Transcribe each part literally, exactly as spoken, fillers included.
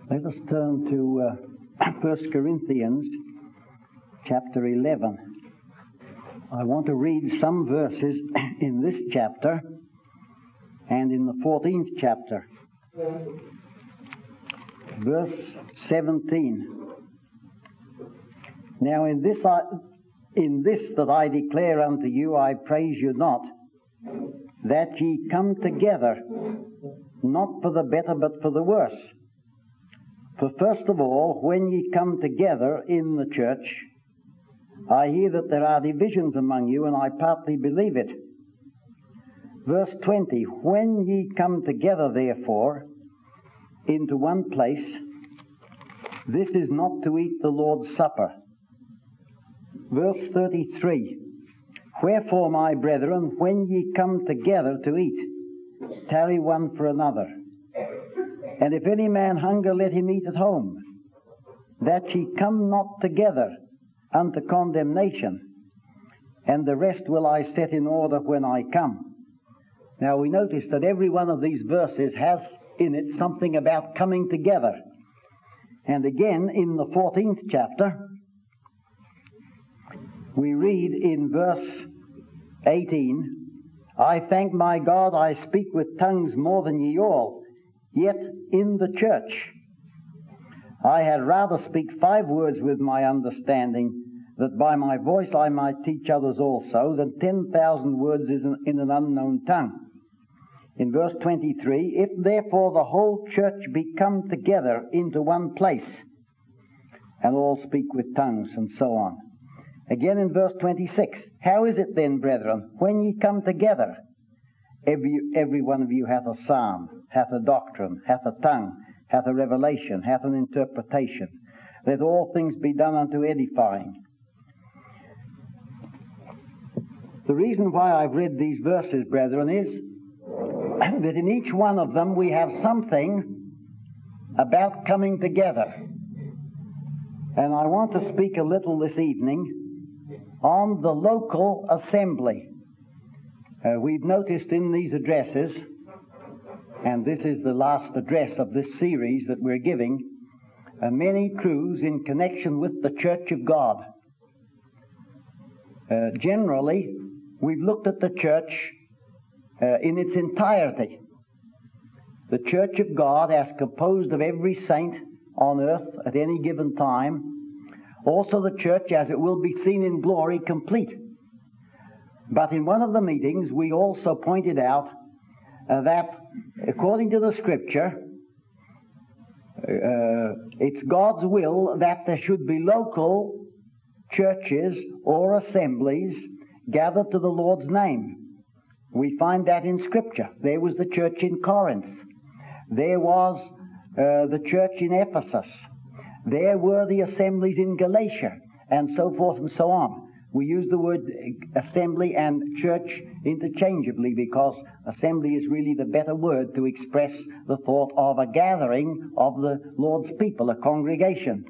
Let us turn to uh, First Corinthians chapter eleven. I want to read some verses in this chapter and in the fourteenth chapter. Verse seventeen. Now in this, I, in this that I declare unto you, I praise you not, that ye come together, not for the better but for the worse. For first of all, when ye come together in the church, I hear that there are divisions among you, and I partly believe it. Verse twenty, when ye come together, therefore, into one place, this is not to eat the Lord's Supper. Verse thirty-three, wherefore, my brethren, when ye come together to eat, tarry one for another. And if any man hunger, let him eat at home, that ye come not together unto condemnation, and the rest will I set in order when I come. Now we notice that every one of these verses has in it something about coming together. And again, in the fourteenth chapter, we read in verse eighteen, I thank my God I speak with tongues more than ye all, yet in the church I had rather speak five words with my understanding, that by my voice I might teach others also, than ten thousand words in an unknown tongue. In verse twenty-three, if therefore the whole church be come together into one place, and all speak with tongues, and so on. Again in verse twenty-six, how is it then, brethren, when ye come together? Every, every one of you hath a psalm, hath a doctrine, hath a tongue, hath a revelation, hath an interpretation. Let all things be done unto edifying. The reason why I've read these verses, brethren, is that in each one of them we have something about coming together. And I want to speak a little this evening on the local assembly. Uh, we've noticed in these addresses, and this is the last address of this series that we're giving, uh, many truths in connection with the Church of God. Uh, generally, we've looked at the church uh, in its entirety. The Church of God as composed of every saint on earth at any given time. Also the church as it will be seen in glory complete. But in one of the meetings we also pointed out uh, that according to the Scripture, uh, it's God's will that there should be local churches or assemblies gathered to the Lord's name. We find that in Scripture. There was the church in Corinth. There was uh, the church in Ephesus. There were the assemblies in Galatia, and so forth and so on. We use the word assembly and church interchangeably because assembly is really the better word to express the thought of a gathering of the Lord's people, a congregation.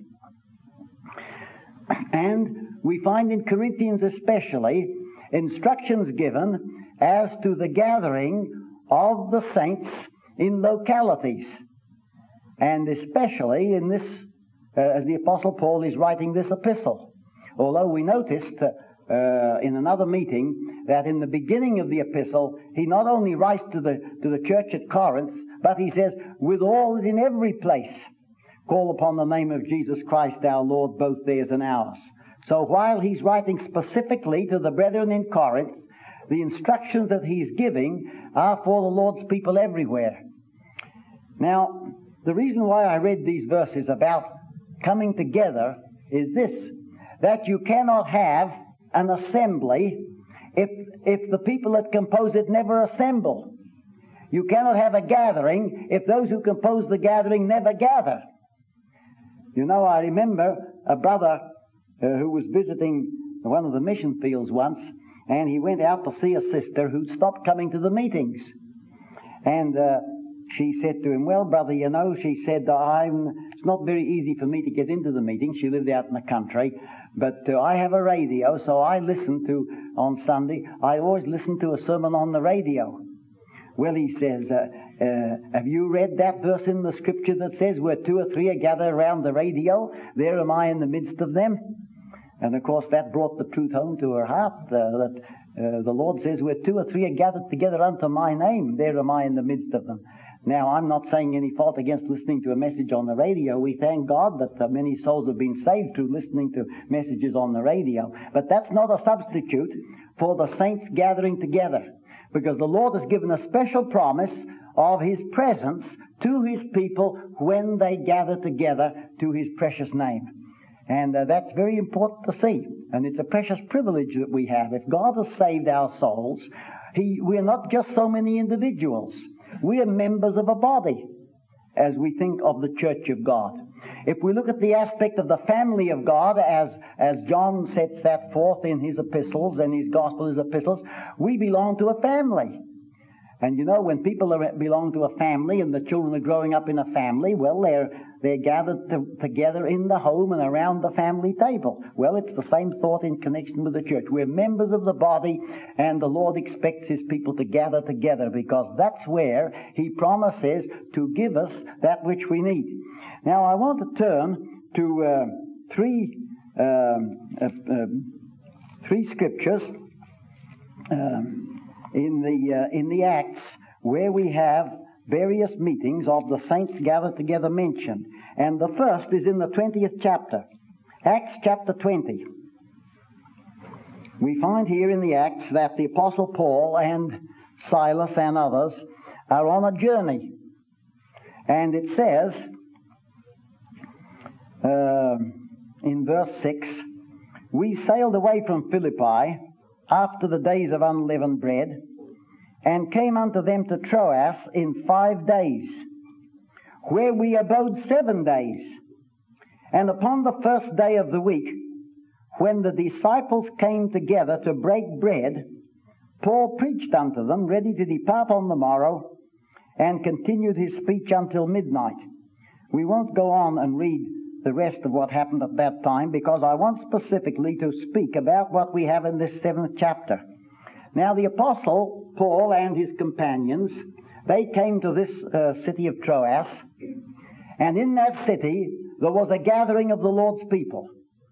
And we find in Corinthians especially instructions given as to the gathering of the saints in localities. And especially in this, uh, as the Apostle Paul is writing this epistle. Although we noticed uh, uh, in another meeting that in the beginning of the epistle, he not only writes to the, to the church at Corinth, but he says, with all in every place, call upon the name of Jesus Christ our Lord, both theirs and ours. So while he's writing specifically to the brethren in Corinth, the instructions that he's giving are for the Lord's people everywhere. Now, the reason why I read these verses about coming together is this, that you cannot have an assembly if, if the people that compose it never assemble. You cannot have a gathering if those who compose the gathering never gather. You know, I remember a brother uh, who was visiting one of the mission fields once, and he went out to see a sister who'd stopped coming to the meetings. And uh, she said to him, well, brother, you know, she said, I'm, it's not very easy for me to get into the meetings. She lived out in the country. But uh, I have a radio, so I listen to, on Sunday, I always listen to a sermon on the radio. Well, he says, uh, Uh, have you read that verse in the Scripture that says, where two or three are gathered around the radio, there am I in the midst of them? And of course that brought the truth home to her heart, uh, that uh, the Lord says, where two or three are gathered together unto my name, there am I in the midst of them. Now, I'm not saying any fault against listening to a message on the radio. We thank God that uh, many souls have been saved through listening to messages on the radio. But that's not a substitute for the saints gathering together, because the Lord has given a special promise of His presence to His people when they gather together to His precious name. And uh, that's very important to see. And it's a precious privilege that we have. If God has saved our souls, He, we're not just so many individuals. We are members of a body as we think of the church of God. If we look at the aspect of the family of God, as, as John sets that forth in his epistles and his gospel, his epistles, we belong to a family. And you know, when people are, belong to a family and the children are growing up in a family, well, they're, they're gathered to, together in the home and around the family table. Well, it's the same thought in connection with the church. We're members of the body, and the Lord expects His people to gather together, because that's where He promises to give us that which we need. Now, I want to turn to uh, three, um, uh, uh, three scriptures. Um, in the uh, in the Acts, where we have various meetings of the saints gathered together mentioned. And the first is in the twentieth chapter, Acts chapter twenty. We find here in the Acts that the Apostle Paul and Silas and others are on a journey. And it says uh, in verse six, we sailed away from Philippi after the days of unleavened bread, and came unto them to Troas in five days, where we abode seven days. And upon the first day of the week, when the disciples came together to break bread, Paul preached unto them, ready to depart on the morrow, and continued his speech until midnight. We won't go on and read the rest of what happened at that time, because I want specifically to speak about what we have in this seventh chapter. Now, the Apostle Paul and his companions, they came to this uh, city of Troas, and in that city there was a gathering of the Lord's people.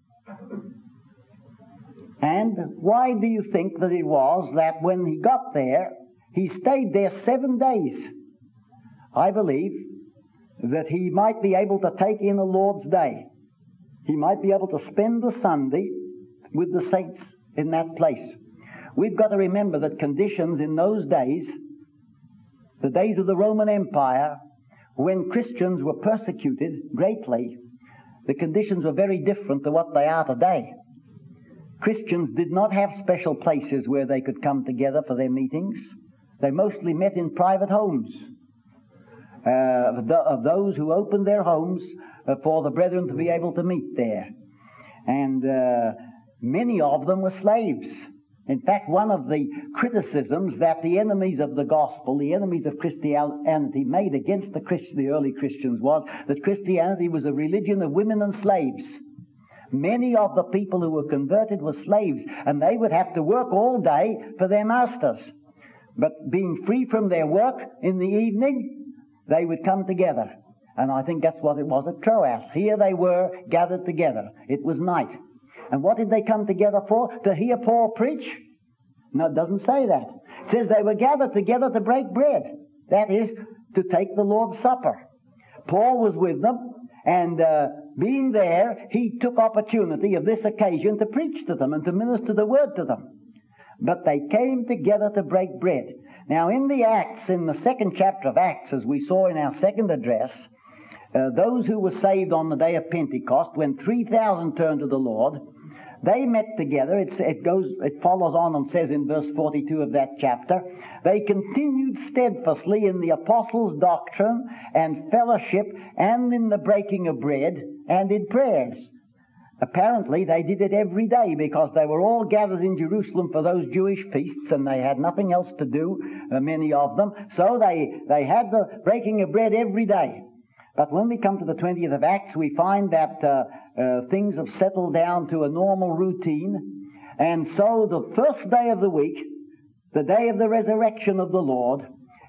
And why do you think that it was that when he got there, he stayed there seven days? I believe that he might be able to take in a Lord's Day. He might be able to spend the Sunday with the saints in that place. We've got to remember that conditions in those days, the days of the Roman Empire, when Christians were persecuted greatly, the conditions were very different to what they are today. Christians did not have special places where they could come together for their meetings. They mostly met in private homes. Uh, of, the, of those who opened their homes uh, for the brethren to be able to meet there. And uh, many of them were slaves. In fact, one of the criticisms that the enemies of the gospel, the enemies of Christianity, made against the, Christ, the early Christians was that Christianity was a religion of women and slaves. Many of the people who were converted were slaves, and they would have to work all day for their masters. But being free from their work in the evening, they would come together. And I think that's what it was at Troas. Here they were gathered together. It was night. And what did they come together for? To hear Paul preach? No, it doesn't say that. It says they were gathered together to break bread. That is, to take the Lord's Supper. Paul was with them, and uh, being there, he took opportunity of this occasion to preach to them and to minister the word to them. But they came together to break bread. Now, in the Acts, in the second chapter of Acts, as we saw in our second address, uh, those who were saved on the day of Pentecost, when three thousand turned to the Lord, they met together. It's, it goes, it follows on and says in verse forty-two of that chapter, they continued steadfastly in the apostles' doctrine and fellowship, and in the breaking of bread, and in prayers. Apparently, they did it every day, because they were all gathered in Jerusalem for those Jewish feasts, and they had nothing else to do, uh, many of them. So they, they had the breaking of bread every day. But when we come to the twentieth of Acts, we find that uh, uh, things have settled down to a normal routine. And so the first day of the week, the day of the resurrection of the Lord,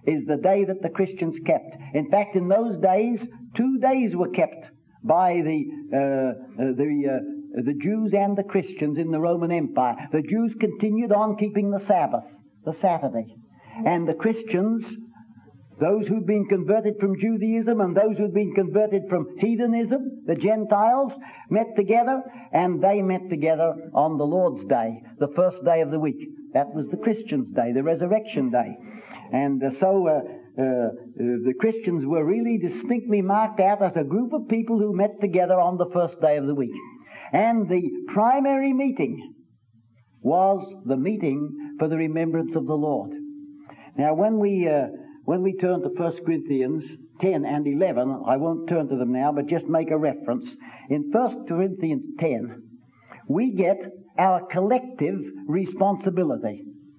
is the day that the Christians kept. In fact, in those days, two days were kept by the uh, uh, the uh, the Jews and the Christians in the Roman Empire. The Jews continued on keeping the Sabbath, the Saturday, and the Christians, those who'd been converted from Judaism and those who'd been converted from heathenism, the Gentiles, met together, and they met together on the Lord's Day, the first day of the week. That was the Christians' day, the Resurrection Day. And uh, so uh, uh, uh, the Christians were really distinctly marked out as a group of people who met together on the first day of the week. And the primary meeting was the meeting for the remembrance of the Lord. Now, when we uh, when we turn to First Corinthians ten and eleven, I won't turn to them now, but just make a reference. In First Corinthians ten, we get our collective responsibility.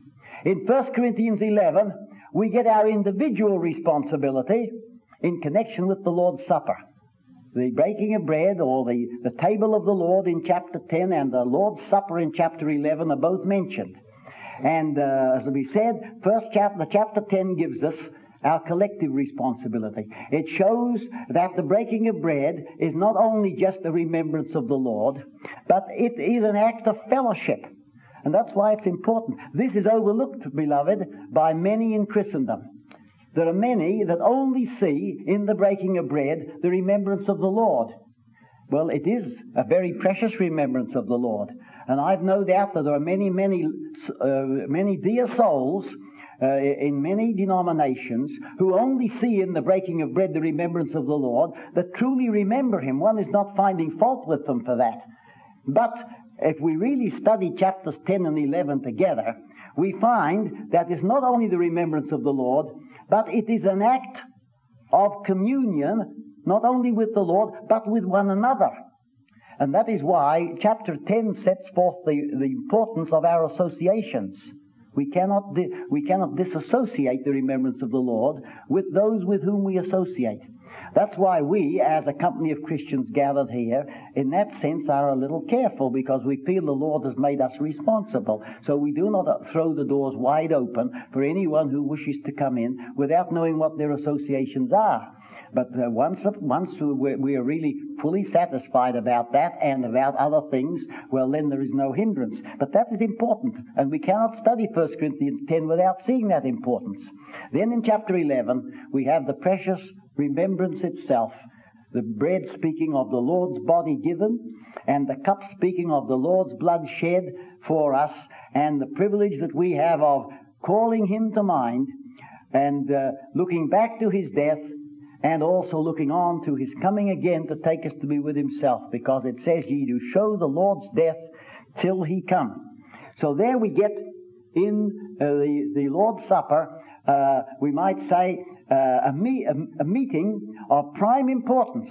In First Corinthians eleven, we get our individual responsibility in connection with the Lord's Supper. The breaking of bread, or the, the table of the Lord in chapter ten, and the Lord's Supper in chapter eleven are both mentioned. And uh, as we said, first chapter, the chapter ten gives us our collective responsibility. It shows that the breaking of bread is not only just a remembrance of the Lord, but it is an act of fellowship. And that's why it's important. This is overlooked, beloved, by many in Christendom. There are many that only see in the breaking of bread the remembrance of the Lord. Well, it is a very precious remembrance of the Lord. And I've no doubt that there are many, many, uh, many dear souls uh, in many denominations who only see in the breaking of bread the remembrance of the Lord, that truly remember Him. One is not finding fault with them for that. But if we really study chapters ten and eleven together, we find that it's not only the remembrance of the Lord, but it is an act of communion, not only with the Lord, but with one another. And that is why chapter ten sets forth the, the importance of our associations. We cannot, di- we cannot disassociate the remembrance of the Lord with those with whom we associate. That's why we, as a company of Christians gathered here, in that sense are a little careful, because we feel the Lord has made us responsible. So we do not throw the doors wide open for anyone who wishes to come in without knowing what their associations are. But uh, once once we are really fully satisfied about that and about other things, well, then there is no hindrance. But that is important, and we cannot study First Corinthians ten without seeing that importance. Then in chapter eleven, we have the precious remembrance itself, the bread speaking of the Lord's body given, and the cup speaking of the Lord's blood shed for us, and the privilege that we have of calling Him to mind, and uh, looking back to His death, and also looking on to His coming again to take us to be with Himself, because it says, ye do show the Lord's death till He come. So there we get in uh, the, the Lord's Supper, uh, we might say, uh, a, me- a, a meeting of prime importance.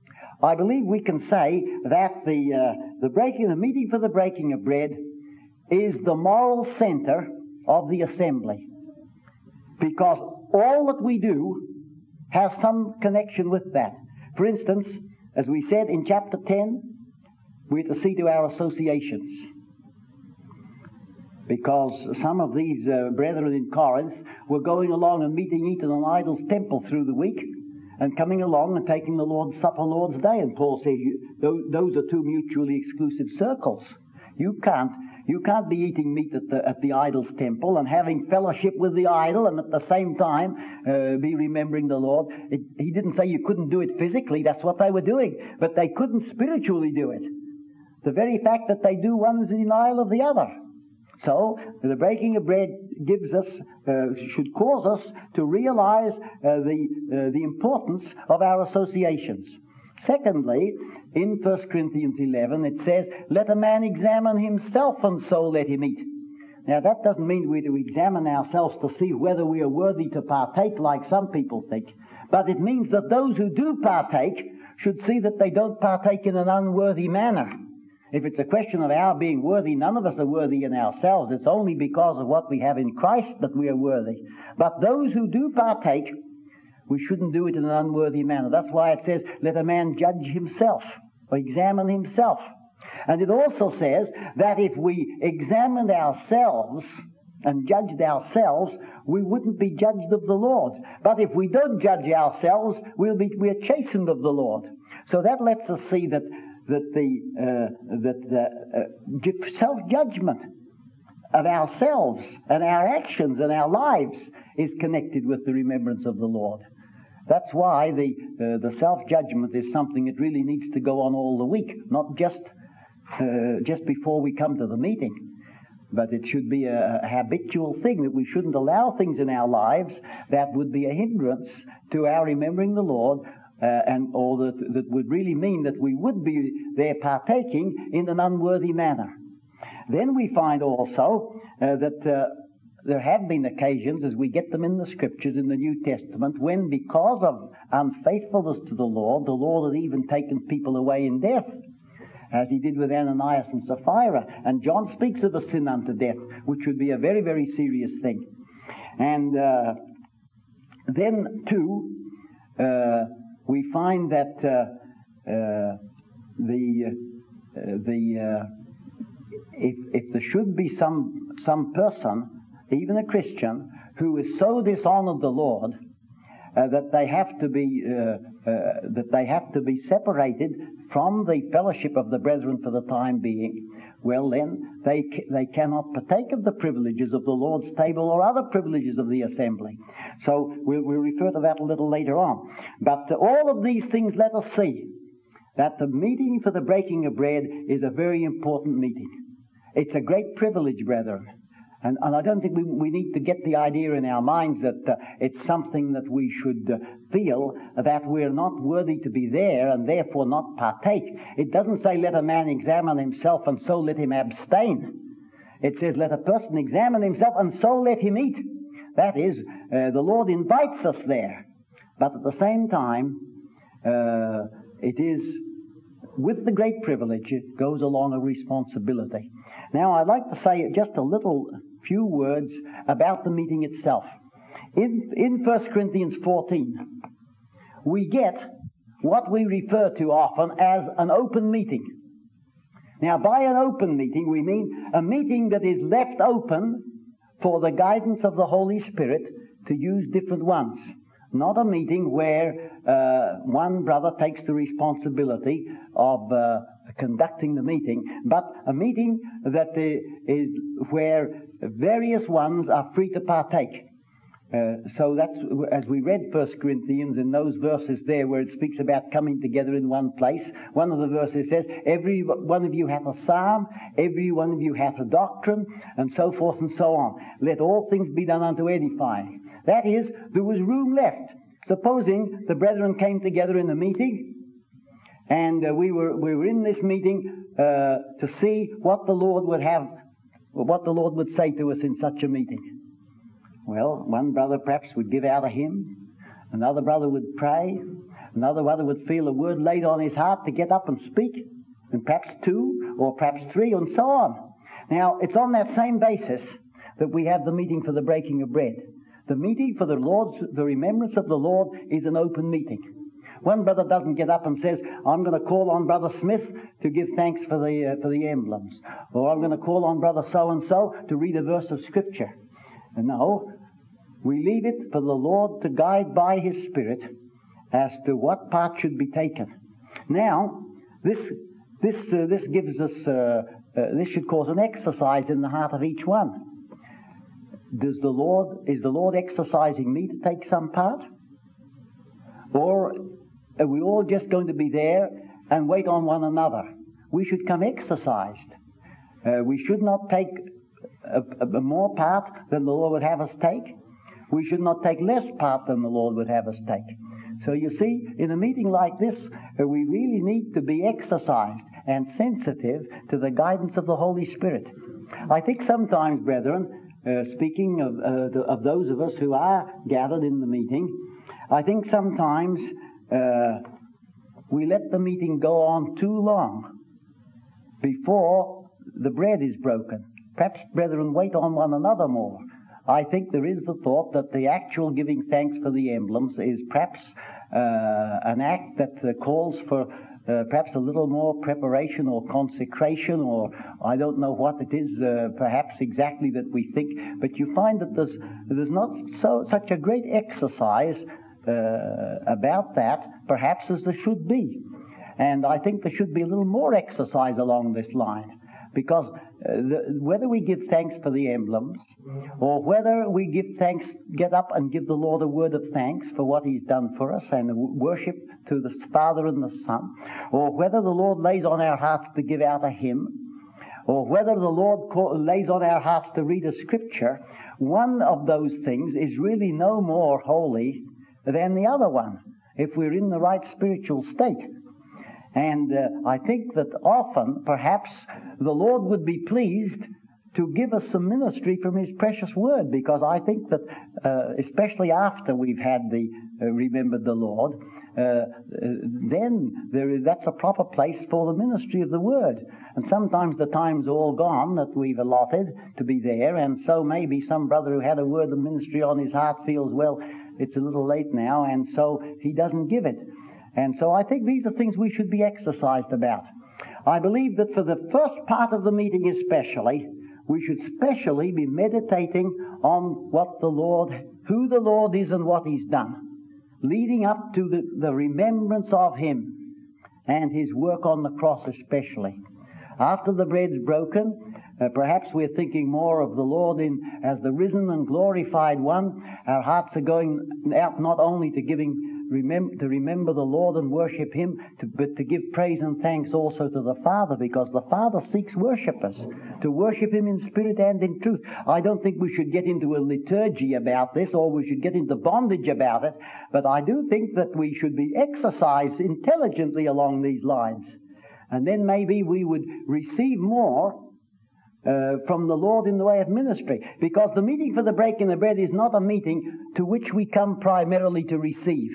I believe we can say that the, uh, the breaking, the meeting for the breaking of bread is the moral center of the assembly, because all that we do have some connection with that. For instance, as we said in chapter ten, we're to see to our associations, because some of these uh, brethren in Corinth were going along and meeting eating an idol's temple through the week, and coming along and taking the Lord's Supper Lord's Day. And Paul says, you, those, those are two mutually exclusive circles. You can't You can't be eating meat at the, at the idol's temple and having fellowship with the idol and at the same time uh, be remembering the Lord. It, he didn't say you couldn't do it physically. That's what they were doing. But they couldn't spiritually do it. The very fact that they do one is a denial of the other. So the breaking of bread gives us, uh, should cause us to realize uh, the, uh, the importance of our associations. Secondly, in First Corinthians eleven, it says, let a man examine himself, and so let him eat. Now, that doesn't mean we're to examine ourselves to see whether we are worthy to partake, like some people think. But it means that those who do partake should see that they don't partake in an unworthy manner. If it's a question of our being worthy, none of us are worthy in ourselves. It's only because of what we have in Christ that we are worthy. But those who do partake, we shouldn't do it in an unworthy manner. That's why it says, let a man judge himself, or examine himself. And it also says that if we examined ourselves, and judged ourselves, we wouldn't be judged of the Lord. But if we don't judge ourselves, we'll be we're chastened of the Lord. So that lets us see that that the uh, that the uh, self-judgment of ourselves and our actions and our lives is connected with the remembrance of the Lord. That's why the uh, the self-judgment is something that really needs to go on all the week, not just uh, just before we come to the meeting. But it should be a, a habitual thing, that we shouldn't allow things in our lives that would be a hindrance to our remembering the Lord, uh, and or that, that would really mean that we would be there partaking in an unworthy manner. Then we find also uh, that uh, there have been occasions, as we get them in the Scriptures in the New Testament, when because of unfaithfulness to the Lord, the Lord had even taken people away in death, as he did with Ananias and Sapphira. And John speaks of a sin unto death, which would be a very, very serious thing. And uh, then, too, uh, we find that uh, uh, the uh, the uh, if, if there should be some some person, even a Christian, who is so dishonored the Lord uh, that they have to be uh, uh, that they have to be separated from the fellowship of the brethren for the time being, well then they they cannot partake of the privileges of the Lord's table or other privileges of the assembly. So we'll, we'll refer to that a little later on. But all of these things let us see that the meeting for the breaking of bread is a very important meeting. It's a great privilege, brethren. And, and I don't think we, we need to get the idea in our minds that uh, it's something that we should uh, feel that we're not worthy to be there and therefore not partake. It doesn't say let a man examine himself and so let him abstain. It says let a person examine himself and so let him eat. That is, uh, the Lord invites us there. But at the same time, uh, it is, with the great privilege, it goes along a responsibility. Now, I'd like to say just a little few words about the meeting itself. In, in First Corinthians fourteen, we get what we refer to often as an open meeting. Now, by an open meeting, we mean a meeting that is left open for the guidance of the Holy Spirit to use different ones. Not a meeting where uh, one brother takes the responsibility of uh, conducting the meeting, but a meeting that is where various ones are free to partake. Uh, so that's, as we read First Corinthians in those verses there where it speaks about coming together in one place, one of the verses says, every one of you hath a psalm, every one of you hath a doctrine, and so forth and so on. Let all things be done unto edifying. That is, there was room left. Supposing the brethren came together in a meeting, and uh, we were we were in this meeting uh, to see what the Lord would have, what the Lord would say to us in such a meeting. Well, one brother perhaps would give out a hymn, another brother would pray, another brother would feel a word laid on his heart to get up and speak, and perhaps two or perhaps three, and so on. Now, it's on that same basis that we have the meeting for the breaking of bread. The meeting for the Lord's, the remembrance of the Lord, is an open meeting. One brother doesn't get up and says, I'm going to call on Brother Smith to give thanks for the uh, for the emblems, or I'm going to call on Brother so-and-so to read a verse of Scripture. And no, we leave it for the Lord to guide by His Spirit as to what part should be taken. Now, this this uh, this gives us uh, uh, this should cause an exercise in the heart of each one. Does the Lord is the Lord exercising me to take some part, or are we all just going to be there and wait on one another? We should come exercised. Uh, we should not take a, a, a more part than the Lord would have us take. We should not take less part than the Lord would have us take. So you see, in a meeting like this, uh, we really need to be exercised and sensitive to the guidance of the Holy Spirit. I think sometimes, brethren, uh, speaking of, uh, the, of those of us who are gathered in the meeting, I think sometimes uh, we let the meeting go on too long before the bread is broken. Perhaps, brethren, wait on one another more. I think there is the thought that the actual giving thanks for the emblems is perhaps uh, an act that uh, calls for uh, perhaps a little more preparation or consecration, or I don't know what it is uh, perhaps exactly that we think, but you find that there's, there's not so such a great exercise uh, about that perhaps as there should be. And I think there should be a little more exercise along this line, because uh, the, whether we give thanks for the emblems, or whether we give thanks, get up and give the Lord a word of thanks for what He's done for us, and worship to the Father and the Son, or whether the Lord lays on our hearts to give out a hymn, or whether the Lord call, lays on our hearts to read a scripture, one of those things is really no more holy than the other one, if we're in the right spiritual state. And uh, I think that often, perhaps, the Lord would be pleased to give us some ministry from His precious Word, because I think that, uh, especially after we've had the uh, remembered the Lord, uh, then there is, that's a proper place for the ministry of the Word. And sometimes the time's all gone that we've allotted to be there, and so maybe some brother who had a word of ministry on his heart feels, well, it's a little late now, and so he doesn't give it. And so I think these are things we should be exercised about. I believe that for the first part of the meeting especially, we should specially be meditating on what the Lord, who the Lord is and what He's done, leading up to the, the remembrance of Him and His work on the cross especially. After the bread's broken, uh, perhaps we're thinking more of the Lord in as the risen and glorified one. Our hearts are going out not only to giving Remember, to remember the Lord and worship Him, to, but to give praise and thanks also to the Father, because the Father seeks worshippers, to worship Him in spirit and in truth. I don't think we should get into a liturgy about this, or we should get into bondage about it, but I do think that we should be exercised intelligently along these lines. And then maybe we would receive more Uh, from the Lord in the way of ministry, because the meeting for the breaking of bread is not a meeting to which we come primarily to receive.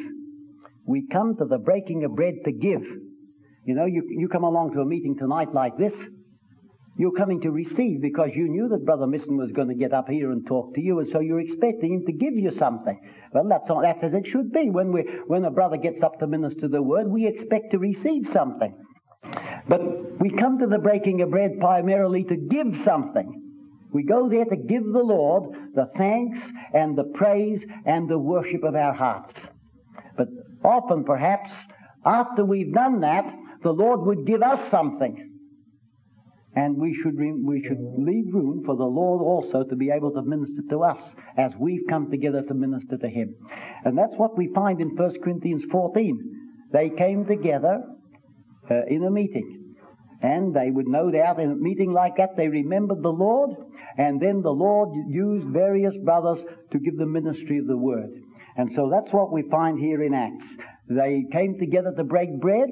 We come to the breaking of bread to give. You know, you, you come along to a meeting tonight like this, you're coming to receive because you knew that Brother Misson was going to get up here and talk to you, and so you're expecting him to give you something. Well, that's, not, that's as it should be. When, we, when a brother gets up to minister the word, we expect to receive something. But we come to the breaking of bread primarily to give something. We go there to give the Lord the thanks and the praise and the worship of our hearts. But often, perhaps, after we've done that, the Lord would give us something. And we should, re- we should leave room for the Lord also to be able to minister to us as we've come together to minister to Him. And that's what we find in First Corinthians fourteen. They came together Uh, in a meeting, and they would no doubt in a meeting like that they remembered the Lord, and then the Lord used various brothers to give the ministry of the word. And so that's what we find here in Acts. They came together to break bread,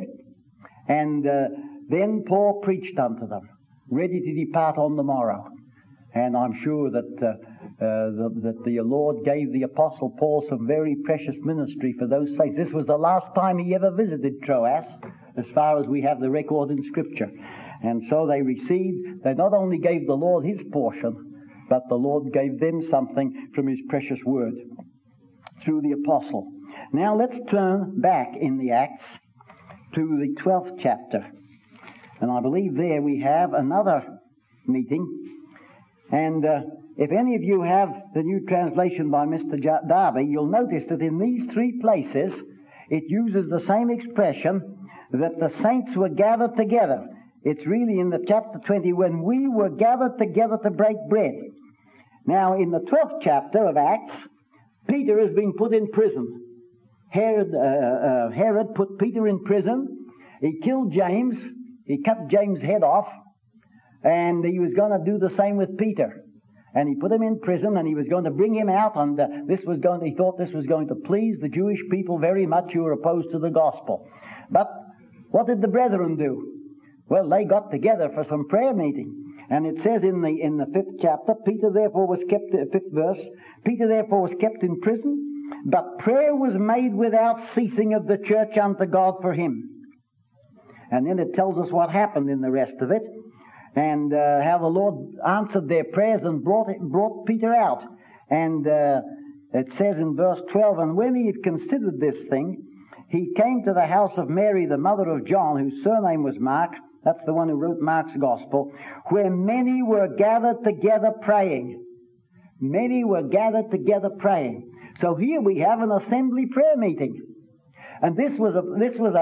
and uh, then Paul preached unto them, ready to depart on the morrow. And I'm sure that uh, uh, the, that the Lord gave the Apostle Paul some very precious ministry for those saints. This was the last time he ever visited Troas, as far as we have the record in Scripture. And so they received, they not only gave the Lord His portion, but the Lord gave them something from His precious word through the apostle. Now let's turn back in the Acts to the twelfth chapter. And I believe there we have another meeting. And uh, if any of you have the new translation by Mister Darby, you'll notice that in these three places it uses the same expression, that the saints were gathered together. It's really in the chapter twenty, when we were gathered together to break bread. Now, in the twelfth chapter of Acts, Peter has been put in prison. Herod, uh, uh, Herod put Peter in prison. He killed James. He cut James' head off. And he was going to do the same with Peter. And he put him in prison, and he was going to bring him out, and uh, this was going to, he thought this was going to please the Jewish people very much who were opposed to the gospel. But what did the brethren do? Well, they got together for some prayer meeting. And it says in the in the fifth chapter, Peter therefore was kept, uh, fifth verse, Peter therefore was kept in prison, but prayer was made without ceasing of the church unto God for him. And then it tells us what happened in the rest of it, and uh, how the Lord answered their prayers and brought it, brought Peter out. And uh, it says in verse twelve, and when he had considered this thing, he came to the house of Mary, the mother of John, whose surname was Mark. That's the one who wrote Mark's Gospel, where many were gathered together praying. Many were gathered together praying. So here we have an assembly prayer meeting. And this was a, this was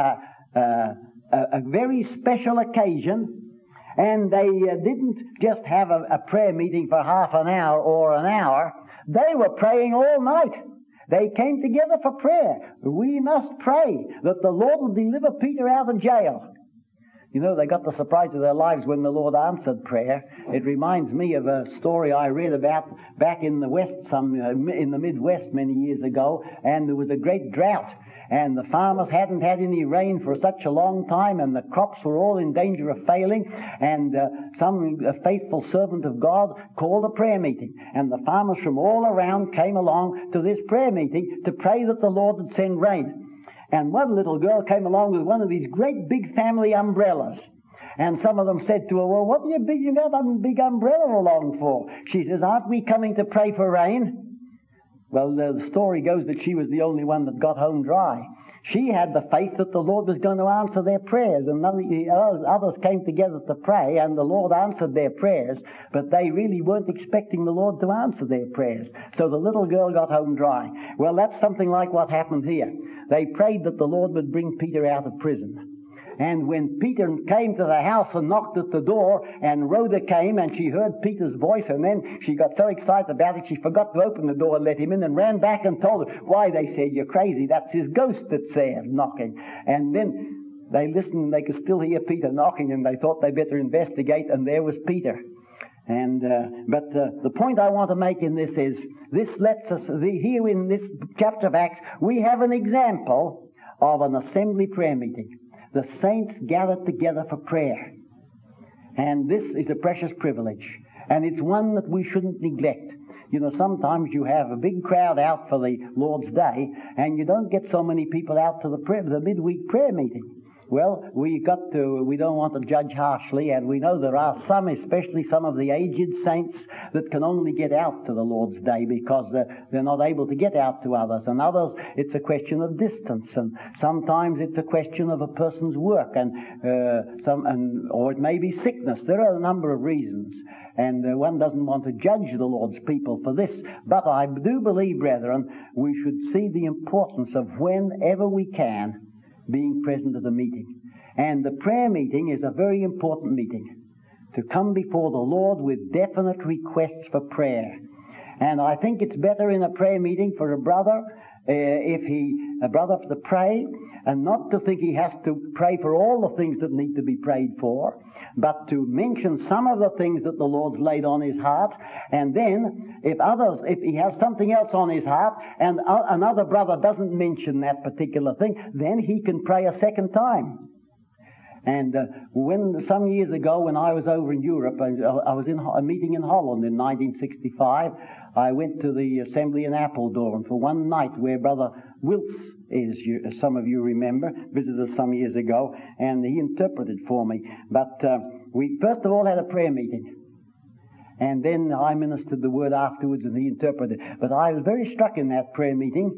a, a, a, a, a very special occasion. And they uh, didn't just have a, a prayer meeting for half an hour or an hour. They were praying all night. They came together for prayer. We must pray that the Lord will deliver Peter out of jail. You know, they got the surprise of their lives when the Lord answered prayer. It reminds me of a story I read about back in the West, some uh, in the Midwest many years ago, and there was a great drought. And the farmers hadn't had any rain for such a long time, and the crops were all in danger of failing. And uh, some a faithful servant of God called a prayer meeting. And the farmers from all around came along to this prayer meeting to pray that the Lord would send rain. And one little girl came along with one of these great big family umbrellas. And some of them said to her, well, what are you bringing that big umbrella along for? She says, aren't we coming to pray for rain? Well, the story goes that she was the only one that got home dry. She had the faith that the Lord was going to answer their prayers, and others came together to pray, and the Lord answered their prayers, but they really weren't expecting the Lord to answer their prayers. So the little girl got home dry. Well, that's something like what happened here. They prayed that the Lord would bring Peter out of prison. And when Peter came to the house and knocked at the door, and Rhoda came and she heard Peter's voice, and then she got so excited about it she forgot to open the door and let him in, and ran back and told her. Why, they said, you're crazy, that's his ghost that's there knocking. And then they listened and they could still hear Peter knocking, and they thought they'd better investigate, and there was Peter. And uh, but uh, the point I want to make in this is, this lets us, the, here in this chapter of Acts, we have an example of an assembly prayer meeting. The saints gathered together for prayer. And this is a precious privilege. And it's one that we shouldn't neglect. You know, sometimes you have a big crowd out for the Lord's Day, and you don't get so many people out to the, prayer, the midweek prayer meeting. Well, we got to, we don't want to judge harshly, and we know there are some, especially some of the aged saints, that can only get out to the Lord's Day because they're, they're not able to get out to others. And others, it's a question of distance, and sometimes it's a question of a person's work, and uh, some, and or it may be sickness. There are a number of reasons, and uh, one doesn't want to judge the Lord's people for this. But I do believe, brethren, we should see the importance of whenever we can being present at the meeting. And the prayer meeting is a very important meeting, to come before the Lord with definite requests for prayer. And I think it's better in a prayer meeting for a brother, uh, if he, a brother to pray, and not to think he has to pray for all the things that need to be prayed for, but to mention some of the things that the Lord's laid on his heart. And then, if others, if he has something else on his heart, and uh, another brother doesn't mention that particular thing, then he can pray a second time. And uh, when some years ago, when I was over in Europe, I, I was in a meeting in Holland in nineteen sixty-five. I went to the assembly in Apeldoorn for one night, where Brother Wilts is, you, as some of you remember, visited us some years ago, and he interpreted for me. But uh, we first of all had a prayer meeting, and then I ministered the word afterwards, and he interpreted. But I was very struck in that prayer meeting.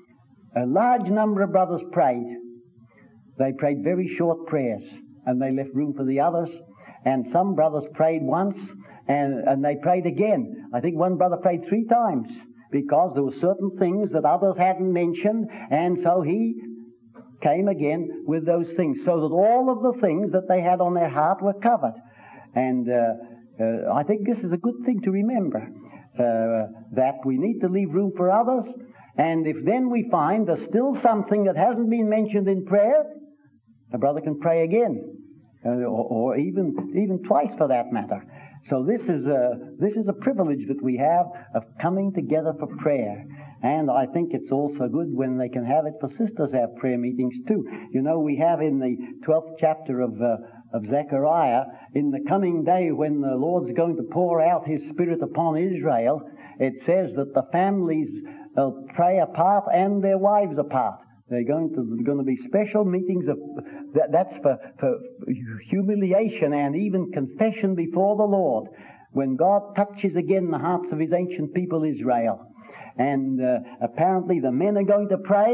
A large number of brothers prayed. They prayed very short prayers, and they left room for the others. And some brothers prayed once, and, and they prayed again. I think one brother prayed three times, because there were certain things that others hadn't mentioned, and so he came again with those things, so that all of the things that they had on their heart were covered. And uh, uh, I think this is a good thing to remember, uh, that we need to leave room for others, and if then we find there's still something that hasn't been mentioned in prayer, a brother can pray again, uh, or, or even even twice for that matter. So this is a this is a privilege that we have of coming together for prayer. And I think it's also good when they can have it for sisters have prayer meetings too. You know, we have in the twelfth chapter of uh, of Zechariah, in the coming day when the Lord's going to pour out His Spirit upon Israel, it says that the families will pray apart and their wives apart. They're going to going to be special meetings of that, that's for, for humiliation and even confession before the Lord, when God touches again the hearts of His ancient people Israel. And uh, apparently the men are going to pray,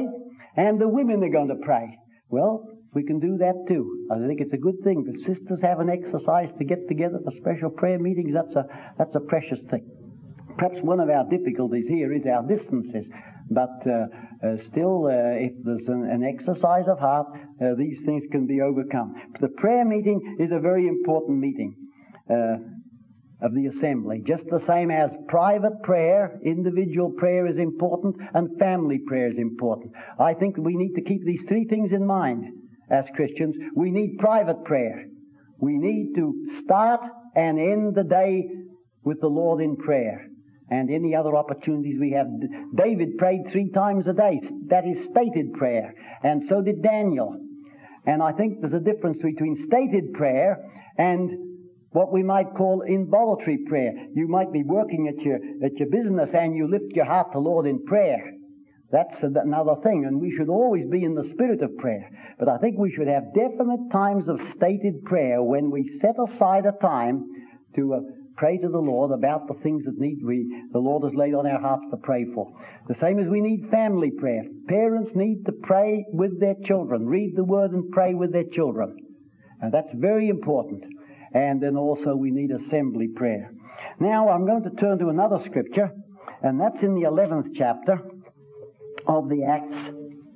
And the women are going to pray. Well, we can do that too. I think it's a good thing that sisters have an exercise to get together for special prayer meetings. That's a, that's a precious thing. Perhaps one of our difficulties here is our distances. But uh, uh, still, uh, if there's an, an exercise of heart, uh, these things can be overcome. The prayer meeting is a very important meeting uh, of the assembly. Just the same as private prayer, individual prayer is important, and family prayer is important. I think we need to keep these three things in mind as Christians. We need private prayer. We need to start and end the day with the Lord in prayer. And any other opportunities we have. David prayed three times a day. That is stated prayer. And so did Daniel. And I think there's a difference between stated prayer and what we might call involuntary prayer. You might be working at your, at your business and you lift your heart to the Lord in prayer. That's another thing. And we should always be in the spirit of prayer. But I think we should have definite times of stated prayer when we set aside a time to uh, pray to the Lord about the things that need we the Lord has laid on our hearts to pray for. The same as we need family prayer. Parents need to pray with their children, read the Word and pray with their children. And that's very important. And then also we need assembly prayer. Now I'm going to turn to another scripture, and that's in the eleventh chapter of the Acts.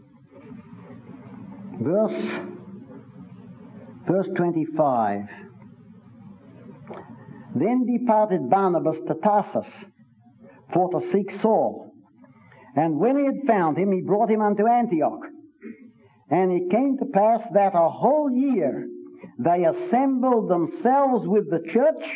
Verse, verse twenty-five. Then departed Barnabas to Tarsus for to seek Saul. And when he had found him, he brought him unto Antioch. And it came to pass that a whole year they assembled themselves with the church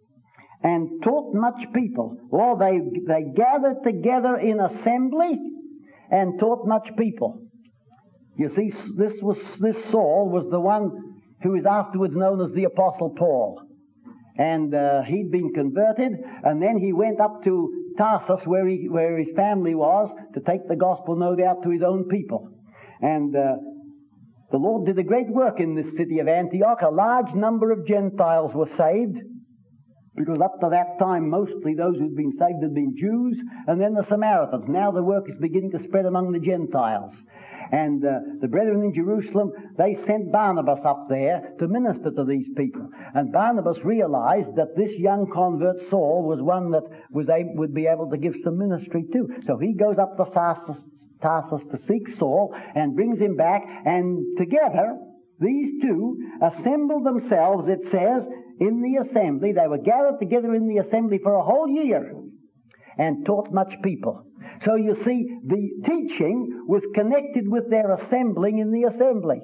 and taught much people. Or they, they gathered together in assembly and taught much people. You see, this was this Saul was the one who is afterwards known as the Apostle Paul. And uh, he'd been converted, and then he went up to Tarsus, where he, where his family was, to take the gospel, no doubt, to his own people. And uh, the Lord did a great work in this city of Antioch. A large number of Gentiles were saved, because up to that time, mostly those who'd been saved had been Jews, and then the Samaritans. Now the work is beginning to spread among the Gentiles. And uh, the brethren in Jerusalem, they sent Barnabas up there to minister to these people. And Barnabas realized that this young convert Saul was one that was able, would be able to give some ministry too. So he goes up to Tarsus, Tarsus to seek Saul and brings him back. And together, these two assembled themselves, it says, in the assembly. They were gathered together in the assembly for a whole year and taught much people. So you see, the teaching was connected with their assembling in the assembly.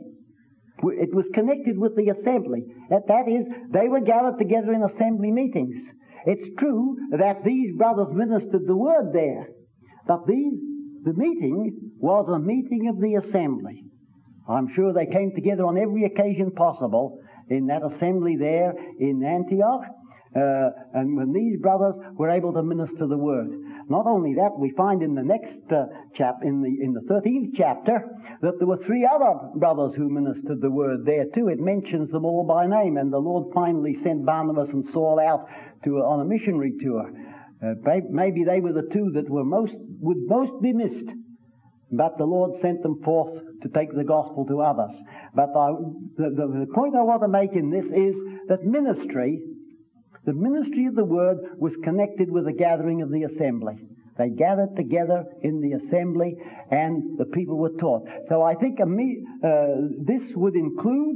It was connected with the assembly. That, that is, they were gathered together in assembly meetings. It's true that these brothers ministered the word there, but these, the meeting was a meeting of the assembly. I'm sure they came together on every occasion possible in that assembly there in Antioch. Uh, and when these brothers were able to minister the word. Not only that, we find in the next uh, chap, in the in the thirteenth chapter, that there were three other brothers who ministered the word there too. It mentions them all by name, and the Lord finally sent Barnabas and Saul out to on a missionary tour. Uh, maybe they were the two that were most would most be missed, but the Lord sent them forth to take the gospel to others. But I, the, the, the point I want to make in this is that ministry. The ministry of the Word was connected with the gathering of the assembly. They gathered together in the assembly and the people were taught. So I think a me- uh, this would include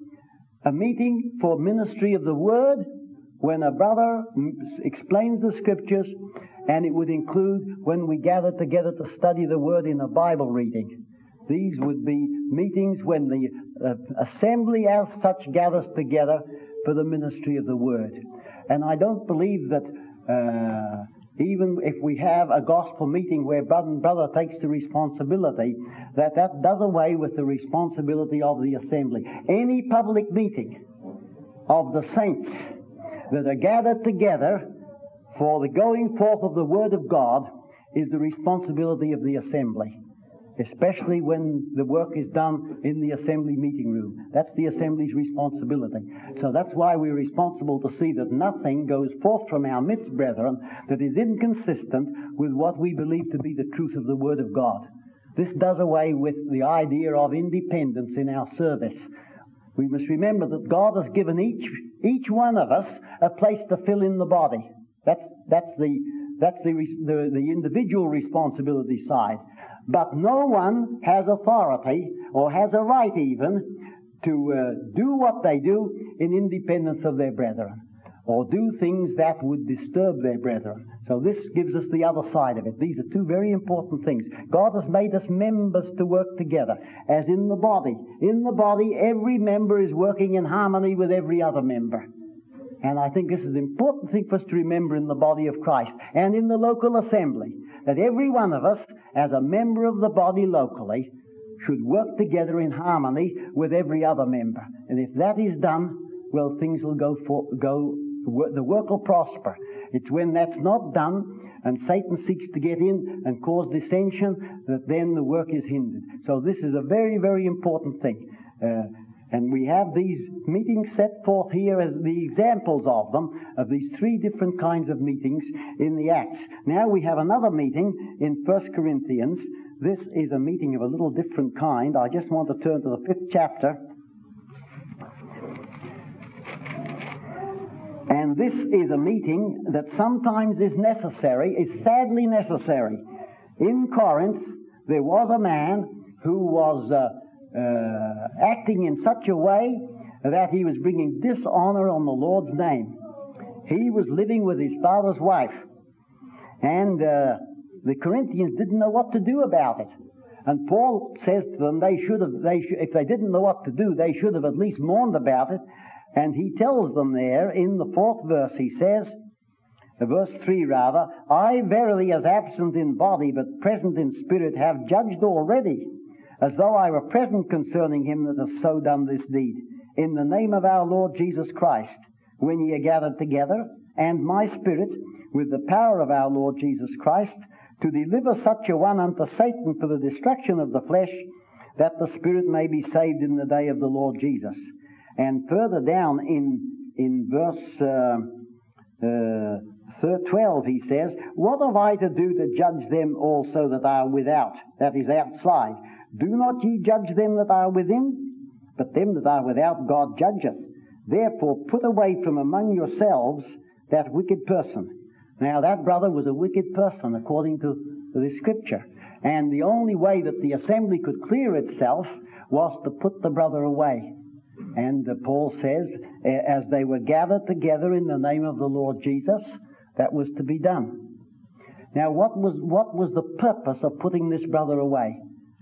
a meeting for ministry of the Word when a brother m- explains the Scriptures, and it would include when we gather together to study the Word in a Bible reading. These would be meetings when the uh, assembly as such gathers together for the ministry of the Word. And I don't believe that uh, even if we have a gospel meeting where brother and brother takes the responsibility, that that does away with the responsibility of the assembly. Any public meeting of the saints that are gathered together for the going forth of the Word of God is the responsibility of the assembly. Especially when the work is done in the assembly meeting room. That's the assembly's responsibility. So that's why we're responsible to see that nothing goes forth from our midst, brethren, that is inconsistent with what we believe to be the truth of the Word of God. This does away with the idea of independence in our service. We must remember that God has given each each one of us a place to fill in the body. That's that's the that's the the, the individual responsibility side. But no one has authority or has a right even to uh, do what they do in independence of their brethren, or do things that would disturb their brethren. So this gives us the other side of it. These are two very important things. God has made us members to work together, as in the body. In the body, every member is working in harmony with every other member. And I think this is an important thing for us to remember in the body of Christ and in the local assembly, that every one of us, as a member of the body locally, should work together in harmony with every other member. And if that is done, well, things will go for, go, the work will prosper. It's when that's not done and Satan seeks to get in and cause dissension that then the work is hindered. So this is a very, very important thing. Uh, and we have these meetings set forth here as the examples of them, of these three different kinds of meetings in the Acts. Now we have another meeting in First Corinthians. This is a meeting of a little different kind. I just want to turn to the fifth chapter. And this is a meeting that sometimes is necessary, is sadly necessary. In Corinth, there was a man who was uh, uh, acting in such a way that he was bringing dishonor on the Lord's name. He was living with his father's wife. And uh, the Corinthians didn't know what to do about it. And Paul says to them, they should have, they should, if they didn't know what to do, they should have at least mourned about it. And he tells them there in the fourth verse, he says, verse three rather, I verily as absent in body but present in spirit have judged already, as though I were present concerning him that has so done this deed, in the name of our Lord Jesus Christ, when ye are gathered together, and my spirit, with the power of our Lord Jesus Christ, to deliver such a one unto Satan for the destruction of the flesh, that the spirit may be saved in the day of the Lord Jesus. And further down in in verse uh, uh, twelve, he says, what have I to do to judge them also that are without, that is outside? Do not ye judge them that are within? But them that are without God judgeth. Therefore put away from among yourselves that wicked person. Now that brother was a wicked person according to the scripture. And the only way that the assembly could clear itself was to put the brother away. And uh, Paul says, as they were gathered together in the name of the Lord Jesus, that was to be done. Now, what was what was the purpose of putting this brother away?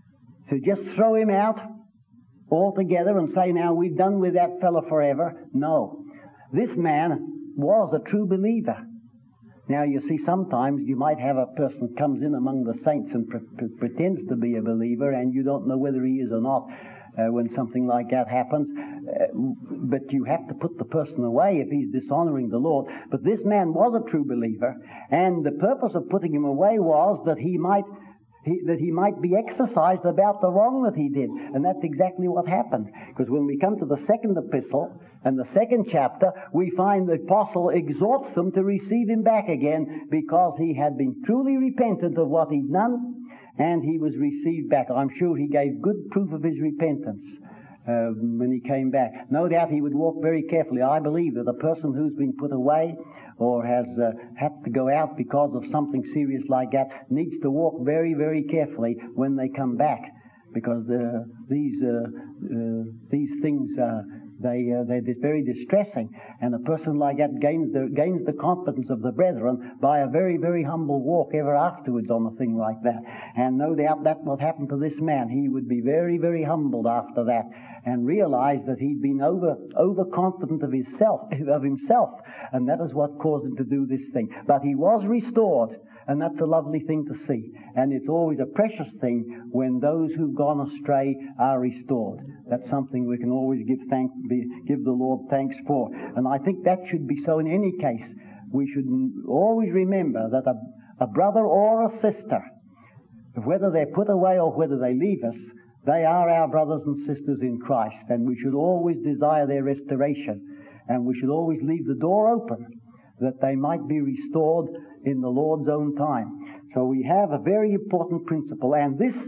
To just throw him out altogether and say, now we've done with that fellow forever? No. This man was a true believer. Now, you see, sometimes you might have a person who comes in among the saints and pre- pre- pretends to be a believer, and you don't know whether he is or not. Uh, when something like that happens, uh, but you have to put the person away if he's dishonoring the Lord. But this man was a true believer, and the purpose of putting him away was that he might he, that he might be exercised about the wrong that he did. And that's exactly what happened. Because when we come to the second epistle and the second chapter, we find the apostle exhorts them to receive him back again, because he had been truly repentant of what he'd done, and he was received back. I'm sure he gave good proof of his repentance uh, when he came back. No doubt he would walk very carefully. I believe that a person who's been put away or has uh, had to go out because of something serious like that needs to walk very, very carefully when they come back, because uh, these uh, uh, these things uh, they uh, they're very distressing, and a person like that gains the gains the confidence of the brethren by a very, very humble walk ever afterwards on a thing like that. And no doubt that will happen to this man. He would be very, very humbled after that, and realize that he'd been over overconfident of himself of himself, and that is what caused him to do this thing. But he was restored. And that's a lovely thing to see. And it's always a precious thing when those who've gone astray are restored. That's something we can always give thank, be, give the Lord thanks for. And I think that should be so in any case. We should always remember that a, a brother or a sister, whether they're put away or whether they leave us, they are our brothers and sisters in Christ. And we should always desire their restoration. And we should always leave the door open that they might be restored in the Lord's own time. So we have a very important principle, and this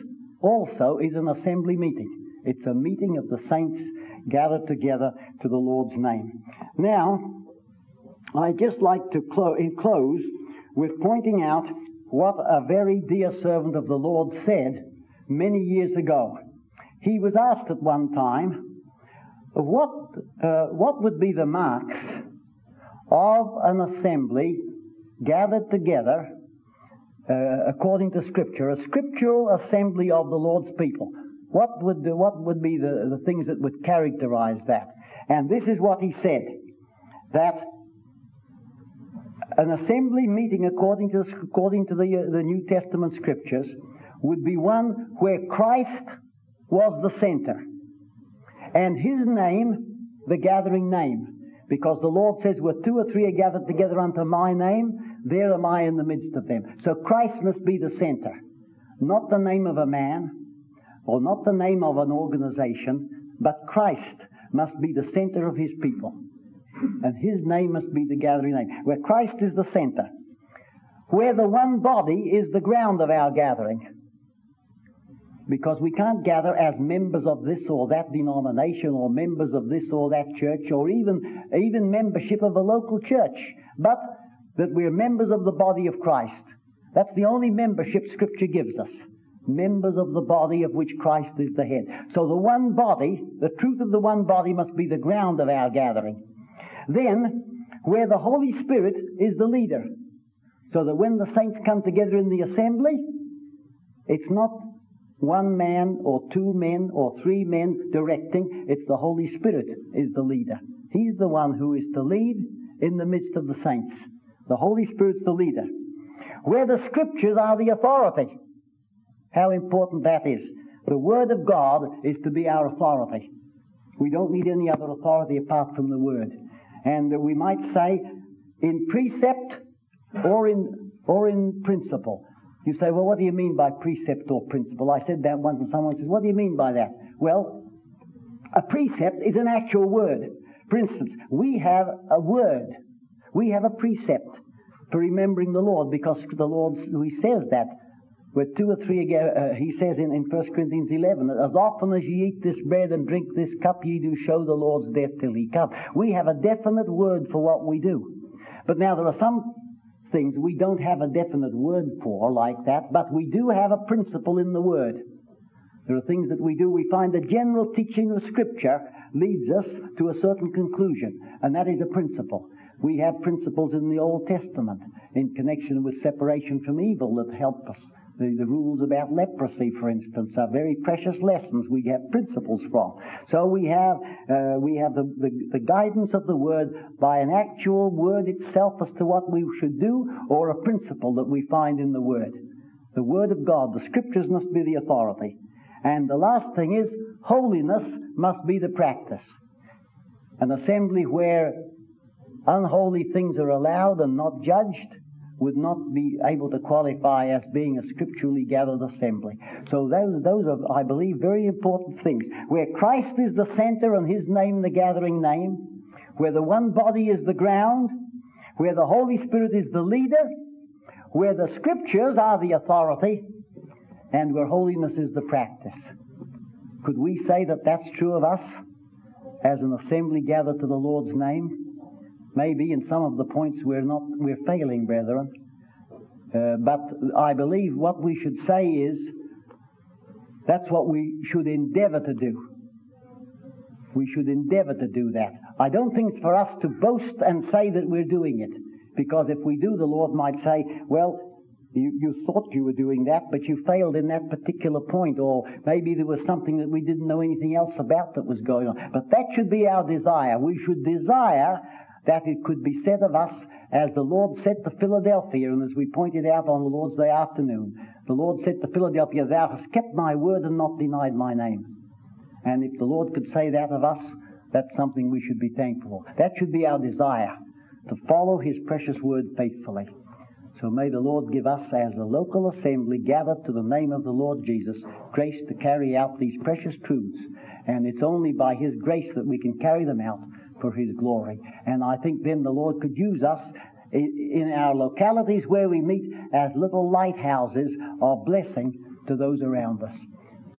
also is an assembly meeting. It's a meeting of the saints gathered together to the Lord's name. Now, I'd just like to clo- close with pointing out what a very dear servant of the Lord said many years ago. He was asked at one time, what, uh, what would be the marks of an assembly gathered together uh, according to Scripture, a scriptural assembly of the Lord's people? What would the, what would be the, the things that would characterize that? And this is what he said, that an assembly meeting according to, according to the, uh, the New Testament Scriptures would be one where Christ was the center, and His name the gathering name. Because the Lord says, where two or three are gathered together unto my name, there am I in the midst of them. So Christ must be the center, not the name of a man, or not the name of an organization, but Christ must be the center of His people. And His name must be the gathering name. Where Christ is the center. Where the one body is the ground of our gathering. Because we can't gather as members of this or that denomination, or members of this or that church, or even, even membership of a local church, but that we're members of the body of Christ. That's the only membership Scripture gives us. Members of the body of which Christ is the head. So the one body, the truth of the one body must be the ground of our gathering. Then, where the Holy Spirit is the leader. So that when the saints come together in the assembly, it's not one man or two men or three men directing. It's the Holy Spirit is the leader. He's the one who is to lead in the midst of the saints. The Holy Spirit's the leader. Where the Scriptures are the authority. How important that is. The Word of God is to be our authority. We don't need any other authority apart from the Word. And we might say in precept or in or in principle. You say, well, what do you mean by precept or principle? I said that once and someone says, what do you mean by that? Well, a precept is an actual word. For instance, we have a word. We have a precept for remembering the Lord, because the Lord, He says that. Where two or three, uh, He says in, in First Corinthians eleven, as often as ye eat this bread and drink this cup, ye do show the Lord's death till He come. We have a definite word for what we do. But now there are some things we don't have a definite word for like that, but we do have a principle in the Word. There are things that we do. We find the general teaching of Scripture leads us to a certain conclusion, and that is a principle. We have principles in the Old Testament in connection with separation from evil that help us. The, the rules about leprosy, for instance, are very precious lessons we have principles from. So we have uh, we have the, the, the guidance of the Word by an actual Word itself as to what we should do, or a principle that we find in the Word. The Word of God, the Scriptures must be the authority. And the last thing is, holiness must be the practice. An assembly where unholy things are allowed and not judged would not be able to qualify as being a scripturally gathered assembly. So those, those are, I believe, very important things. Where Christ is the center and His name the gathering name, where the one body is the ground, where the Holy Spirit is the leader, where the Scriptures are the authority, and where holiness is the practice. Could we say that that's true of us as an assembly gathered to the Lord's name? Maybe in some of the points we're not, we're failing, brethren. Uh, but I believe what we should say is, that's what we should endeavor to do. We should endeavor to do that. I don't think it's for us to boast and say that we're doing it. Because if we do, the Lord might say, well, you, you thought you were doing that, but you failed in that particular point. Or maybe there was something that we didn't know anything else about that was going on. But that should be our desire. We should desire that it could be said of us, as the Lord said to Philadelphia, and as we pointed out on the Lord's Day afternoon, the Lord said to Philadelphia, thou hast kept my word and not denied my name. And if the Lord could say that of us, that's something we should be thankful for. That should be our desire, to follow His precious word faithfully. So may the Lord give us, as a local assembly gathered to the name of the Lord Jesus, grace to carry out these precious truths. And it's only by His grace that we can carry them out for His glory. And I think then the Lord could use us in our localities where we meet as little lighthouses of blessing to those around us.